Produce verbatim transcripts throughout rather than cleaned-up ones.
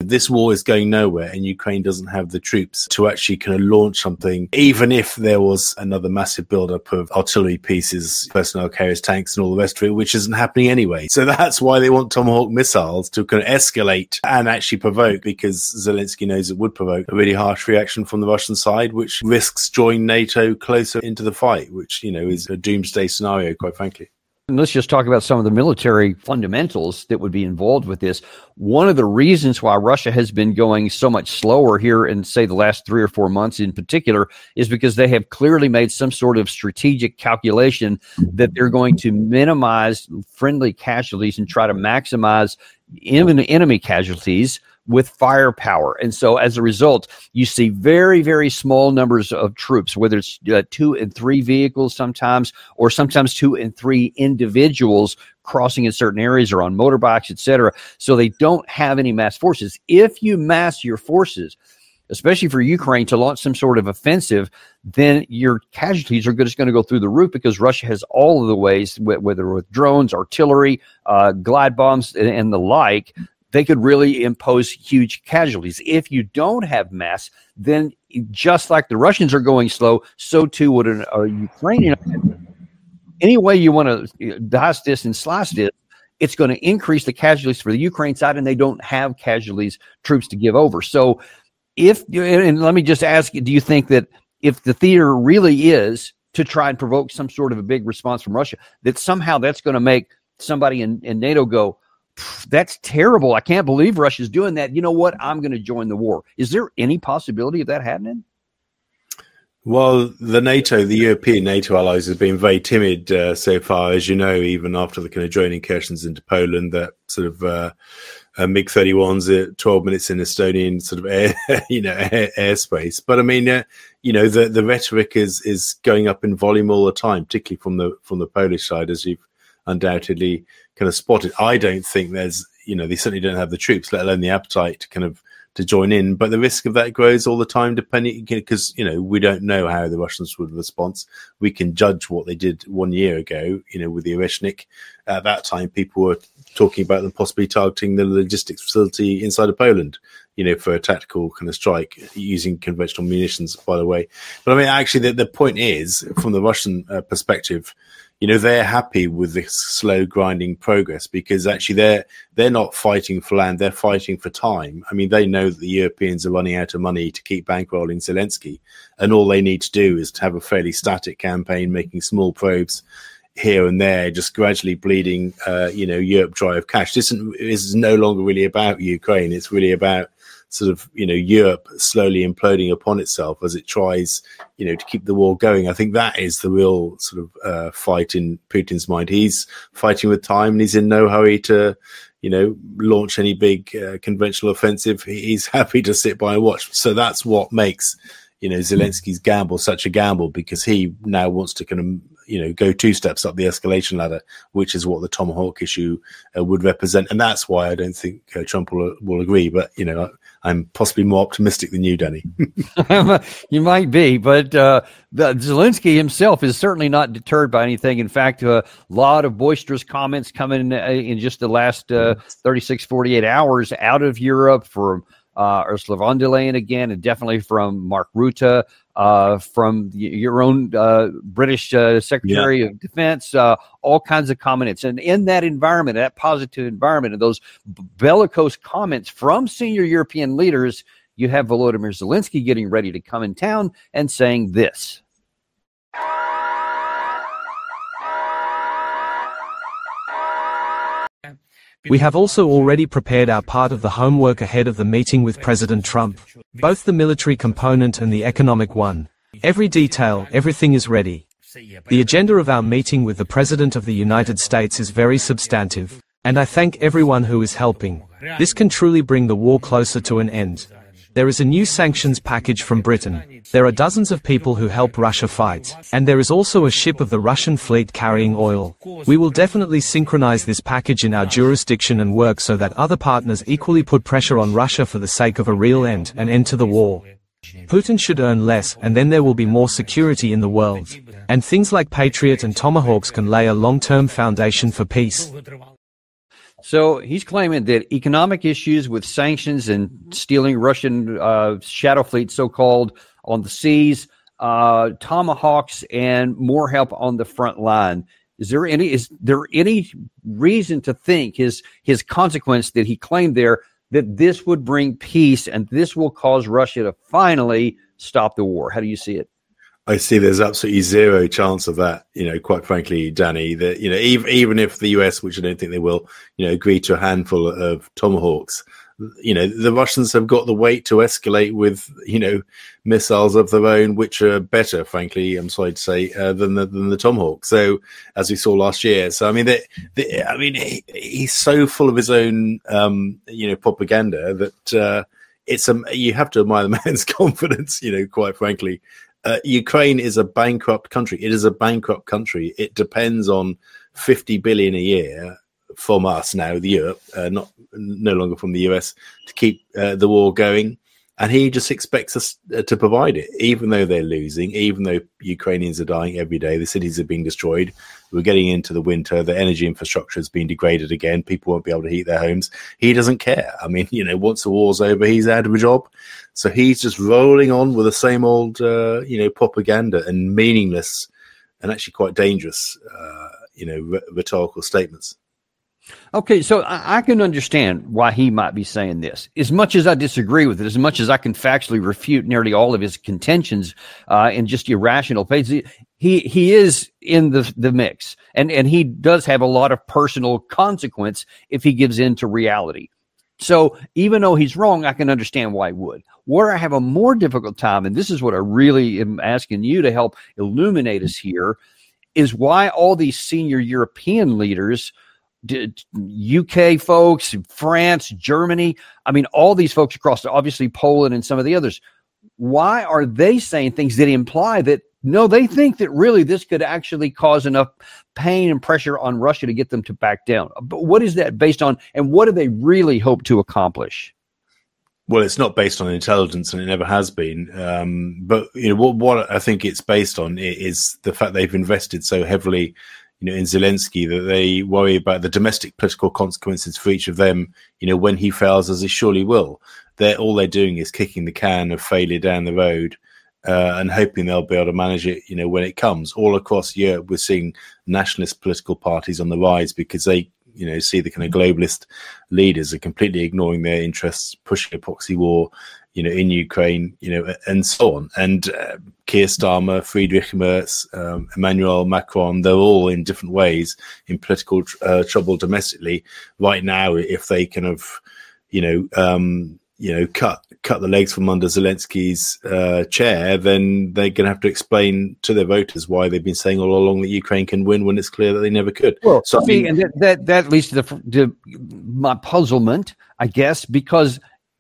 This war is going nowhere, and Ukraine doesn't have the troops to actually kind of launch something, even if there was another massive buildup of artillery pieces, personnel carriers, tanks, and all the rest of it, which isn't happening anyway. So that's why they want Tomahawk missiles to kind of escalate and actually provoke, because Zelensky knows it would provoke a really harsh reaction from the Russian side, which risks drawing NATO closer into the fight, which, you know, is a doomsday scenario, quite frankly. And let's just talk about some of the military fundamentals that would be involved with this. One of the reasons why Russia has been going so much slower here in, say, the last three or four months in particular is because they have clearly made some sort of strategic calculation that they're going to minimize friendly casualties and try to maximize enemy casualties with firepower. And so as a result, you see very, very small numbers of troops, whether it's uh, two and three vehicles sometimes, or sometimes two and three individuals crossing in certain areas or on motorbikes, et cetera. So they don't have any mass forces. If you mass your forces, especially for Ukraine to launch some sort of offensive, then your casualties are just going to go through the roof, because Russia has all of the ways, whether with drones, artillery, uh, glide bombs, and, and the like, they could really impose huge casualties. If you don't have mass, then just like the Russians are going slow, so too would an, a Ukrainian. Any way you want to dice this and slice this, it's going to increase the casualties for the Ukraine side, and they don't have casualties, troops to give over. So if, and let me just ask you, do you think that if the theater really is to try and provoke some sort of a big response from Russia, that somehow that's going to make somebody in, in NATO go, that's terrible, I can't believe Russia's doing that, you know what, I'm going to join the war? Is there any possibility of that happening? Well, the NATO, the European NATO allies have been very timid uh, so far, as you know, even after the kind of drone incursions into Poland, that sort of uh, uh, MiG thirty-ones at twelve minutes in Estonian sort of air, you know, air, airspace. But I mean, uh, you know, the, the rhetoric is is going up in volume all the time, particularly from the from the Polish side, as you've undoubtedly kind of spotted. I don't think there's, you know, they certainly don't have the troops, let alone the appetite to kind of to join in. But the risk of that grows all the time, depending, because, you know, we don't know how the Russians would respond. We can judge what they did one year ago, you know, with the Oreshnik. At that time, people were talking about them possibly targeting the logistics facility inside of Poland, you know, for a tactical kind of strike using conventional munitions, by the way. But I mean, actually, the, the point is, from the Russian uh, perspective, you know, they're happy with this slow grinding progress, because actually they're they're not fighting for land, they're fighting for time. I mean, they know that the Europeans are running out of money to keep bankrolling Zelensky, and all they need to do is to have a fairly static campaign, making small probes here and there, just gradually bleeding, uh, you know, Europe dry of cash. This isn't, this is no longer really about Ukraine. It's really about sort of, you know, Europe slowly imploding upon itself as it tries, you know, to keep the war going. I think that is the real sort of uh, fight in Putin's mind. He's fighting with time, and he's in no hurry to, you know, launch any big uh, conventional offensive. He's happy to sit by and watch. So that's what makes, you know, Zelensky's gamble such a gamble, because he now wants to kind of, you know, go two steps up the escalation ladder, which is what the Tomahawk issue uh, would represent. And that's why I don't think uh, Trump will, will agree. But, you know, I'm possibly more optimistic than you, Danny. You might be, but uh, the, Zelensky himself is certainly not deterred by anything. In fact, a lot of boisterous comments coming in, in just the last uh, thirty-six, forty-eight hours out of Europe from uh, Ursula von der Leyen again, and definitely from Mark Rutte, uh, from your own uh, British uh, Secretary yeah. of Defense, uh, all kinds of comments. And in that environment, that positive environment, and those bellicose comments from senior European leaders, you have Volodymyr Zelensky getting ready to come in town and saying this. We have also already prepared our part of the homework ahead of the meeting with President Trump, both the military component and the economic one. Every detail, everything is ready. The agenda of our meeting with the President of the United States is very substantive, and I thank everyone who is helping. This can truly bring the war closer to an end. There is a new sanctions package from Britain. There are dozens of people who help Russia fight. And there is also a ship of the Russian fleet carrying oil. We will definitely synchronize this package in our jurisdiction and work so that other partners equally put pressure on Russia for the sake of a real end, an end to the war. Putin should earn less, and then there will be more security in the world. And things like Patriot and Tomahawks can lay a long-term foundation for peace. So he's claiming that economic issues with sanctions and stealing Russian uh, shadow fleet, so-called, on the seas, uh, Tomahawks, and more help on the front line. Is there any is there any reason to think his his consequence that he claimed there that this would bring peace and this will cause Russia to finally stop the war? How do you see it? I see there's absolutely zero chance of that, you know, quite frankly, Danny, that, you know, even, even if the U S, which I don't think they will, you know, agree to a handful of Tomahawks, you know, the Russians have got the weight to escalate with, you know, missiles of their own, which are better, frankly, I'm sorry to say, uh, than the, than the Tomahawk. So, as we saw last year. So, I mean, they, they, I mean, he, he's so full of his own, um, you know, propaganda that, uh, it's, um, you have to admire the man's confidence, you know, quite frankly. Uh, Ukraine is a bankrupt country. It is a bankrupt country. It depends on fifty billion a year from us now, the Europe, uh, not no longer from the U S, to keep uh, the war going. And he just expects us uh, to provide it, even though they're losing, even though Ukrainians are dying every day. The cities are being destroyed. We're getting into the winter. The energy infrastructure has been degraded again. People won't be able to heat their homes. He doesn't care. I mean, you know, once the war's over, he's out of a job. So he's just rolling on with the same old, uh, you know, propaganda and meaningless and actually quite dangerous, uh, you know, r- rhetorical statements. Okay, so I, I can understand why he might be saying this. As much as I disagree with it, as much as I can factually refute nearly all of his contentions uh, in just irrational pages, he he is in the the mix, and and he does have a lot of personal consequence if he gives in to reality. So even though he's wrong, I can understand why he would. Where I have a more difficult time, and this is what I really am asking you to help illuminate us here, is why all these senior European leaders, U K folks, France, Germany, I mean, all these folks across, obviously Poland and some of the others, why are they saying things that imply that, no, they think that really this could actually cause enough pain and pressure on Russia to get them to back down? But what is that based on, and what do they really hope to accomplish? Well, it's not based on intelligence, and it never has been. Um, but you know what, what I think it's based on is the fact they've invested so heavily, you know, in Zelensky, that they worry about the domestic political consequences for each of them. You know, when he fails, as he surely will, they're all they're doing is kicking the can of failure down the road. Uh, and hoping they'll be able to manage it, you know, when it comes. All across Europe, we're seeing nationalist political parties on the rise because they, you know, see the kind of globalist leaders are completely ignoring their interests, pushing a proxy war, you know, in Ukraine, you know, and so on. And uh, Keir Starmer, Friedrich Merz, um, Emmanuel Macron, they're all in different ways in political tr- uh, trouble domestically right now. If they kind of, you know, um, you know, cut cut the legs from under Zelensky's uh, chair, then they're going to have to explain to their voters why they've been saying all along that Ukraine can win when it's clear that they never could. Well, so see, I mean, and that, that that leads to the, the my puzzlement, I guess, because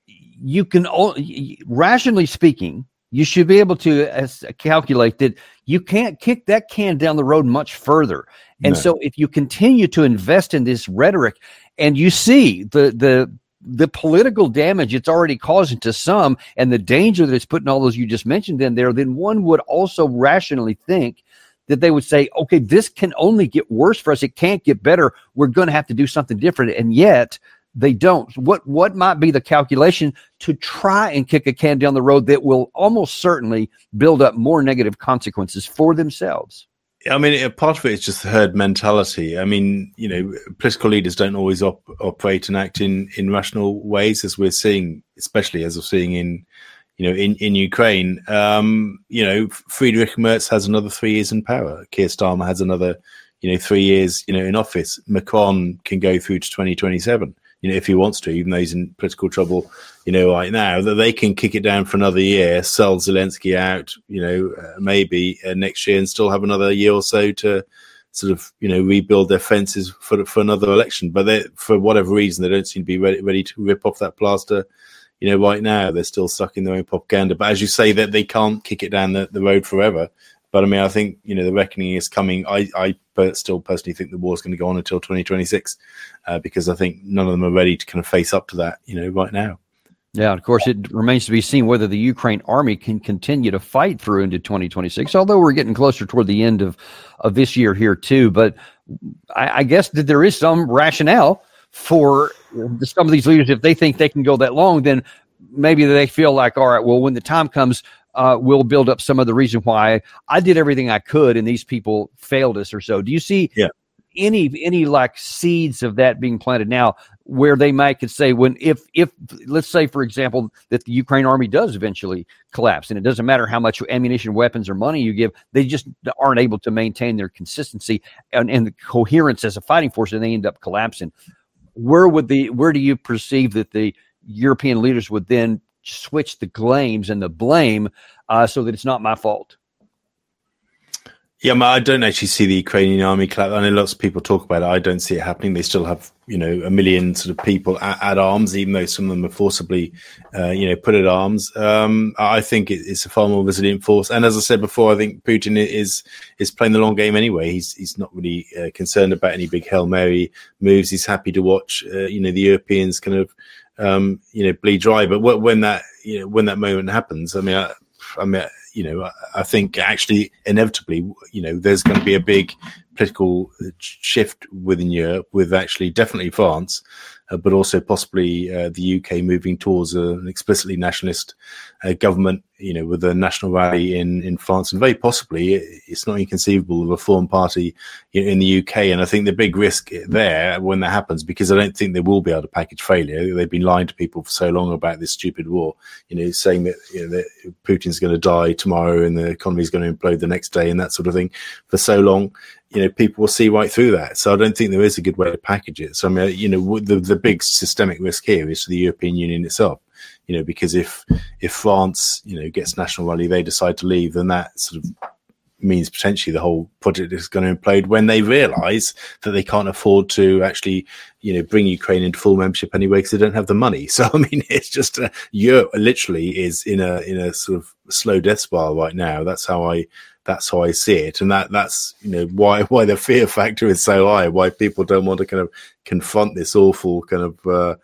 you can only, rationally speaking, you should be able to as, calculate that you can't kick that can down the road much further. And no. so, if you continue to invest in this rhetoric, and you see the the the political damage it's already causing to some and the danger that it's putting all those you just mentioned in there, then one would also rationally think that they would say, okay, this can only get worse for us. It can't get better. We're going to have to do something different. And yet they don't. What, what might be the calculation to try and kick a can down the road that will almost certainly build up more negative consequences for themselves? I mean, part of it is just the herd mentality. I mean, you know, political leaders don't always op- operate and act in, in rational ways, as we're seeing, especially as we're seeing in, you know, in, in Ukraine. Um, you know, Friedrich Merz has another three years in power. Keir Starmer has another, you know, three years, you know, in office. Macron can go through to twenty twenty-seven, you know, if he wants to, even though he's in political trouble, you know, right now, that they can kick it down for another year, sell Zelensky out, you know, uh, maybe uh, next year and still have another year or so to sort of, you know, rebuild their fences for for another election. But they, for whatever reason, they don't seem to be ready, ready to rip off that plaster, you know, right now. They're still stuck in their own propaganda. But as you say, that they can't kick it down the, the road forever. But I mean, I think, you know, the reckoning is coming. I, I still personally think the war is going to go on until twenty twenty-six uh, because I think none of them are ready to kind of face up to that, you know, right now. Yeah, of course, it remains to be seen whether the Ukraine army can continue to fight through into twenty twenty-six, although we're getting closer toward the end of, of this year here too. But I, I guess that there is some rationale for some of these leaders, if they think they can go that long, then maybe they feel like, all right, well, when the time comes, uh, we'll build up some of the reason why I did everything I could and these people failed us or so. Do you see yeah. any any like seeds of that being planted now, where they might could say, when if if let's say, for example, that the Ukraine army does eventually collapse, and it doesn't matter how much ammunition, weapons, or money you give, they just aren't able to maintain their consistency and, and the coherence as a fighting force, and they end up collapsing. Where would the where do you perceive that the European leaders would then switch the blames and the blame uh, so that it's not my fault? Yeah, I don't actually see the Ukrainian army collapse. I know lots of people talk about it. I don't see it happening. They still have, you know, a million sort of people at, at arms, even though some of them are forcibly, uh, you know, put at arms. Um, I think it, it's a far more resilient force. And as I said before, I think Putin is is playing the long game anyway. He's he's not really uh, concerned about any big Hail Mary moves. He's happy to watch, uh, you know, the Europeans kind of, um, you know, bleed dry. But when that, you know, when that moment happens, I mean, I, I mean. You know, I think actually inevitably, you know, there's going to be a big political shift within Europe, with actually definitely France, uh, but also possibly uh, the U K moving towards a, an explicitly nationalist uh, government, you know, with a national rally in, in France. And very possibly, it's not inconceivable of a foreign party in the U K. And I think the big risk there when that happens, because I don't think they will be able to package failure. They've been lying to people for so long about this stupid war, you know, saying that, you know, that Putin's going to die tomorrow and the economy is going to implode the next day and that sort of thing for so long. You know, people will see right through that. So I don't think there is a good way to package it. So, I mean, you know, the, the big systemic risk here is to the European Union itself, you know, because if, if France, you know, gets national rally, they decide to leave, then that sort of means potentially the whole project is going to implode when they realize that they can't afford to actually, you know, bring Ukraine into full membership anyway, because they don't have the money. So, I mean, it's just uh, Europe literally is in a, in a sort of slow death spiral right now. That's how I, That's how I see it, and that that's you know why why the fear factor is so high. Why people don't want to kind of confront this awful kind of uh,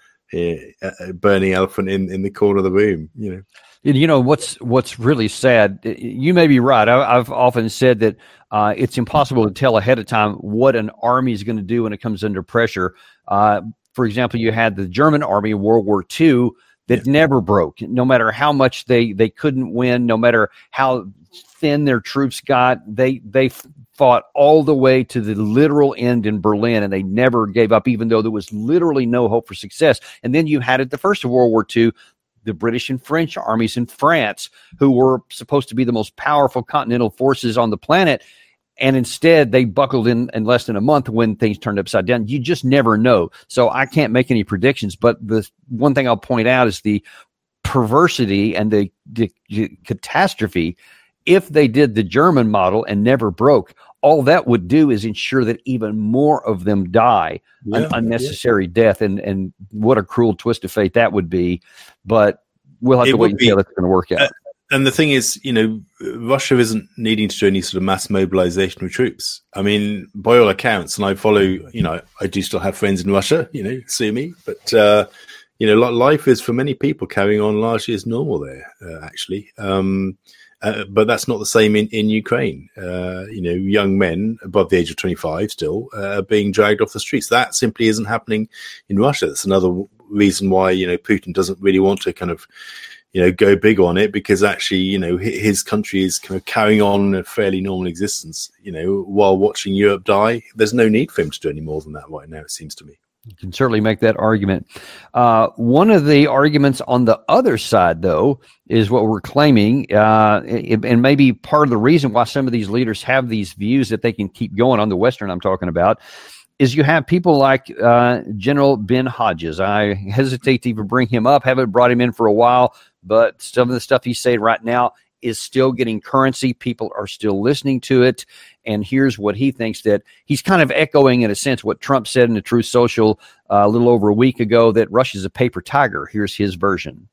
uh, burning elephant in, in the corner of the room. You know, you know what's what's really sad. You may be right. I, I've often said that uh, it's impossible to tell ahead of time what an army is going to do when it comes under pressure. Uh, for example, you had the German army in World War Two that yeah. never broke, no matter how much they they couldn't win, no matter how thin their troops got, they they fought all the way to the literal end in Berlin, and they never gave up, even though there was literally no hope for success. And then you had at the first of World War Two, the British and French armies in France, who were supposed to be the most powerful continental forces on the planet, and instead they buckled in in less than a month when things turned upside down. You just never know. So I can't make any predictions, but the one thing I'll point out is the perversity and the, the, the catastrophe. If they did the German model and never broke, all that would do is ensure that even more of them die yeah, an unnecessary yeah. death. And, and what a cruel twist of fate that would be. But we'll have it to wait and see how that's going to work out. Uh, and the thing is, you know, Russia isn't needing to do any sort of mass mobilization of troops. I mean, by all accounts, and I follow, you know, I do still have friends in Russia, you know, sue me, but, uh, you know, life is for many people carrying on largely as normal there, uh, actually. Um, Uh, but that's not the same in, in Ukraine. Uh, you know, young men above the age of twenty-five still uh, are being dragged off the streets. That simply isn't happening in Russia. That's another w- reason why, you know, Putin doesn't really want to kind of, you know, go big on it, because actually, you know, his country is kind of carrying on a fairly normal existence, you know, while watching Europe die. There's no need for him to do any more than that right now, it seems to me. You can certainly make that argument. Uh, one of the arguments on the other side, though, is what we're claiming, uh, and maybe part of the reason why some of these leaders have these views that they can keep going on, the Western I'm talking about, is you have people like uh, General Ben Hodges. I hesitate to even bring him up, haven't brought him in for a while, but some of the stuff he's saying right now is still getting currency. People are still listening to it. And here's what he thinks, that he's kind of echoing, in a sense, what Trump said in the Truth Social uh, a little over a week ago, that Russia's a paper tiger. Here's his version.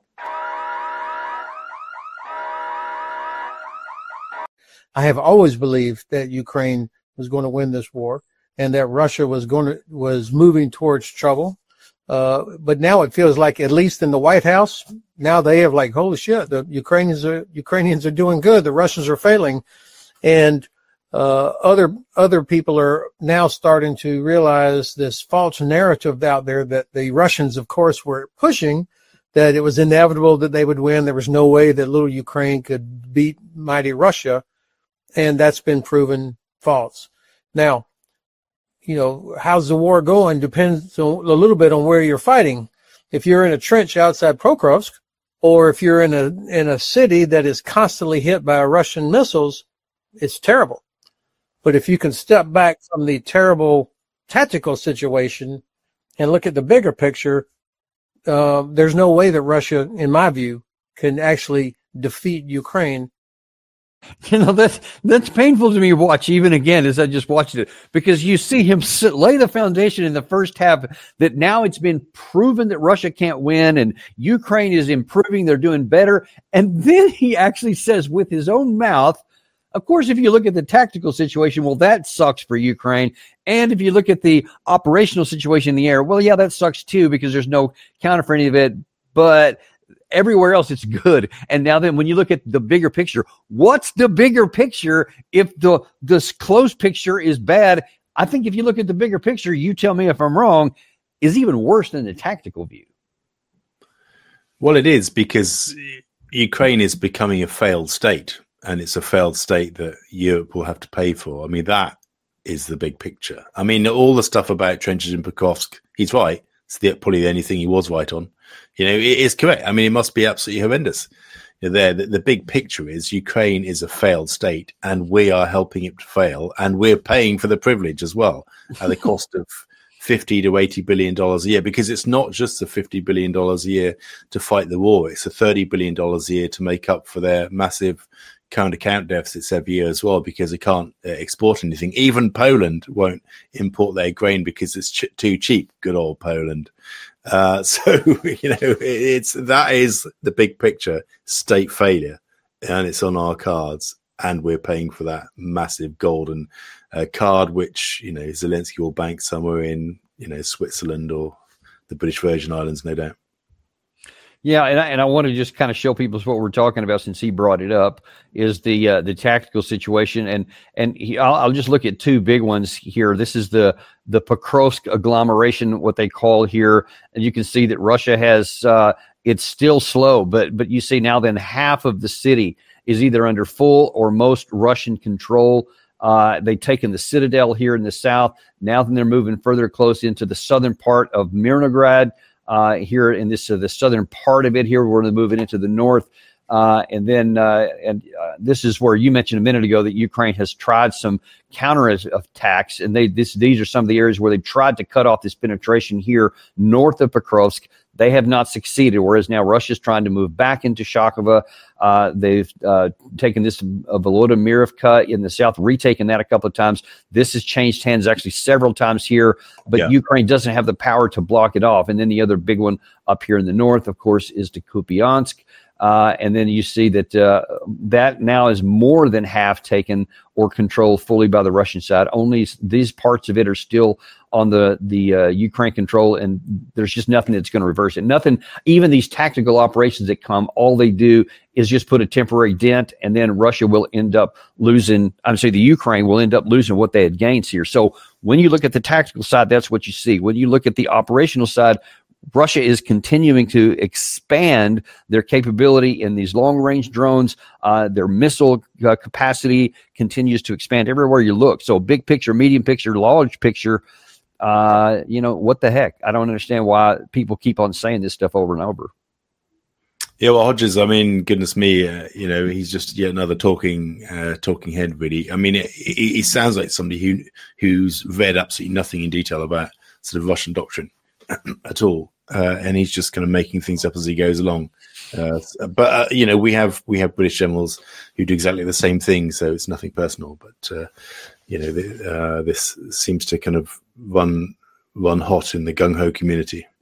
I have always believed that Ukraine was going to win this war and that Russia was going to, was moving towards trouble. Uh, but now it feels like, at least in the White House, now they have like, holy shit, the Ukrainians are, Ukrainians are doing good. The Russians are failing. And Uh, other other people are now starting to realize this false narrative out there that the Russians, of course, were pushing, that it was inevitable that they would win. There was no way that little Ukraine could beat mighty Russia, and that's been proven false. Now, you know, how's the war going depends on, a little bit on where you're fighting. If you're in a trench outside Pokrovsk, or if you're in a in a city that is constantly hit by Russian missiles, it's terrible. But if you can step back from the terrible tactical situation and look at the bigger picture, uh, there's no way that Russia, in my view, can actually defeat Ukraine. You know, that's that's painful to me to watch even again as I just watched it, because you see him sit, lay the foundation in the first half that now it's been proven that Russia can't win and Ukraine is improving, they're doing better. And then he actually says with his own mouth, of course, if you look at the tactical situation, well, that sucks for Ukraine. And if you look at the operational situation in the air, well, yeah, that sucks too, because there's no counter for any of it. But everywhere else, it's good. And now then, when you look at the bigger picture, what's the bigger picture if the this close picture is bad? I think if you look at the bigger picture, you tell me if I'm wrong, is even worse than the tactical view. Well, it is, because Ukraine is becoming a failed state, and it's a failed state that Europe will have to pay for. I mean, that is the big picture. I mean, all the stuff about trenches in Pokrovsk, he's right. It's the, probably the only thing he was right on. You know, it is correct. I mean, it must be absolutely horrendous. You know, there, the, the big picture is Ukraine is a failed state, and we are helping it to fail, and we're paying for the privilege as well at the cost of fifty to eighty billion dollars a year, because it's not just the fifty billion dollars a year to fight the war. It's the thirty billion dollars a year to make up for their massive current account deficits every year as well, because they can't uh, export anything. Even Poland won't import their grain because it's ch- too cheap. Good old Poland. Uh, so, you know, it's, that is the big picture, state failure, and it's on our cards, and we're paying for that massive golden uh, card, which, you know, Zelensky will bank somewhere in, you know, Switzerland or the British Virgin Islands, no doubt. Yeah, and I, and I want to just kind of show people what we're talking about, since he brought it up, is the uh, the tactical situation, and and he, I'll, I'll just look at two big ones here. This is the the Pokrovsk agglomeration, what they call here, and you can see that Russia has uh, it's still slow, but but you see now then half of the city is either under full or most Russian control. Uh, they've taken the citadel here in the south. Now then they're moving further close into the southern part of Mirnograd. Uh, here in this uh, the southern part of it here, we're going to move it into the north, uh, and then uh, and uh, this is where you mentioned a minute ago that Ukraine has tried some counter attacks, and they this these are some of the areas where they've tried to cut off this penetration here north of Pokrovsk. They have not succeeded, whereas now Russia's trying to move back into Shakova. Uh, they've uh, taken this uh, Volodymyrivka in the south, retaken that a couple of times. This has changed hands actually several times here, but yeah. Ukraine doesn't have the power to block it off. And then the other big one up here in the north, of course, is to Kupiansk. Uh, and then you see that uh, that now is more than half taken or controlled fully by the Russian side. Only these parts of it are still on the the uh, Ukraine control, and there's just nothing that's going to reverse it. Nothing, even these tactical operations that come, all they do is just put a temporary dent, and then Russia will end up losing, I'm saying the Ukraine will end up losing what they had gained here. So when you look at the tactical side, that's what you see. When you look at the operational side, Russia is continuing to expand their capability in these long-range drones. Uh, their missile uh, capacity continues to expand everywhere you look. So big picture, medium picture, large picture, uh, you know, what the heck? I don't understand why people keep on saying this stuff over and over. Yeah, well, Hodges, I mean, goodness me, uh, you know, he's just yet another talking uh, talking head, really. I mean, it, it, he sounds like somebody who who's read absolutely nothing in detail about sort of Russian doctrine at all, uh, and he's just kind of making things up as he goes along. Uh, but uh, you know, we have we have British generals who do exactly the same thing, so it's nothing personal. But uh, you know, the, uh, this seems to kind of run run hot in the gung ho community.